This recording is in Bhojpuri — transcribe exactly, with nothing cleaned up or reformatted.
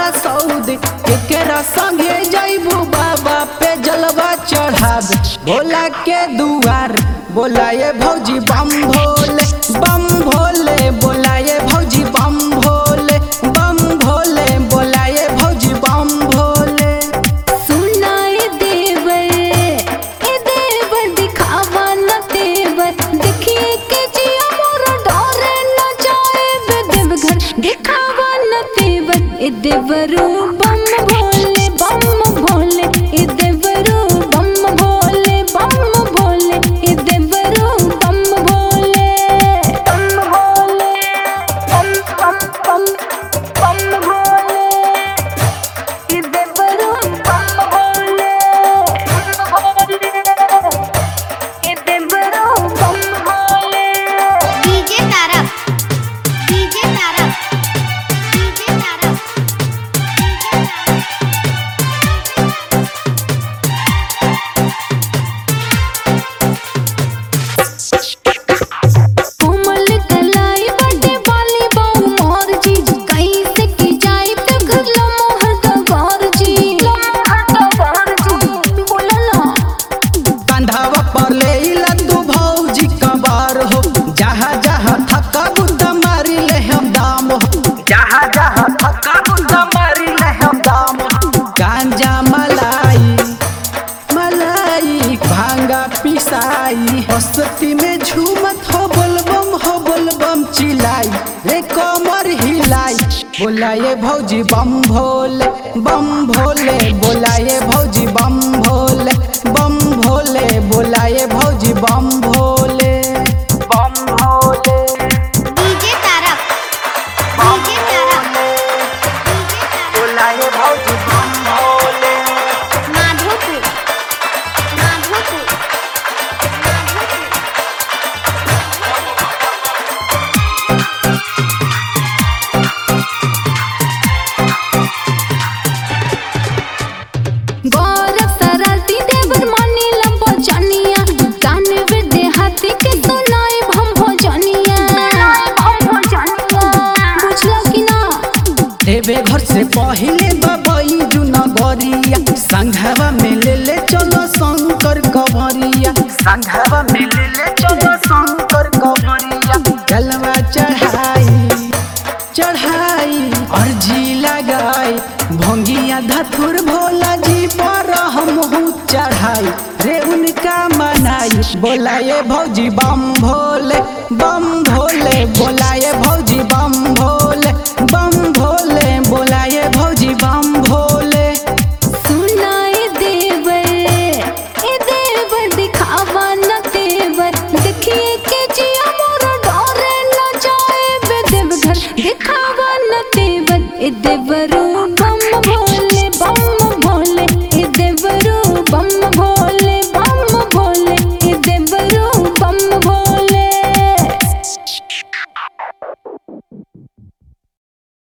बा सऊदी केकरा संगे जाइबू बाबा पे जलवा चढ़ावे भोला के दुआर। बोलाए भौजी बम भोले बम भोले बोलाए भौजी बम भोले बम भोले बोलाए भौजी बम भोले। सुनाए देवर ए देवर दिखावा न तेवर देखिए के जिया मोरा डरे न जाए बे देवघर दिखावा न तेवर ए देवरू बम भोले बम भोले ए देवरू बम भोले बम भोले ए देवरू बम भोले बम भोले बम बम बम बम भोले ए देवरू बम भोले बम भोले ए देवरू बम भोले। DJ Tarak DJ Tarak DJ Tarak कोमल कलाई बड़े बाली बाऊ मोर जी कैसे की जाई पे घर लो मोहर दा गौर जी मोहर दा गौर जी बोला ना कंधावा पर ले लद्दू भौजी कबार हो जहाँ जहाँ थका बुद्धा मारी ले हम दाम हो जहाँ जहाँ थका बुद्धा मारी ले हम दाम हो। गांजा मलाई मलाई भांगा पिसाई हस्ती में झूमत हो बोलबम हो बोलबम चिल्लाई रे कमर हिलाई। बोलाए भौजी बम भोले बम भोले बोलाए भौजी बम भोले बम भोले बोलाए भौजी बम भोले बम भोले डीजे तारक डीजे तारक बोलाए भौजी बम भोले। माधोपुर माधोपुर गौरव सराती देवर मानी लंबो जानिया गाने वे देहाती के सुनाई भम भोजनिया भम भोजनिया बुझला कि ना देवे घर से पहले बबई जुनगरिया संघवा में ले ले चलो शंकर कवरिया संघवा में ले ले चलो शंकर कवरिया जलवा चढ़ाई चढ़ाई अर्जी लगाई भोंगिया धथुर भोला जी पर हम चढ़ाई रे उनका मनाई। बोलाए भौजी बम भोले बम भोले बोलाए भौजी बम भोले बम भोले बोलाए भौजी बम भोले। सुनाए देवर ए देवर दिखावा न तेवर देखिए के जिया मोरा डरे न जाए बे देवघर दिखावा न तेवर ए देवरू बम भोले बम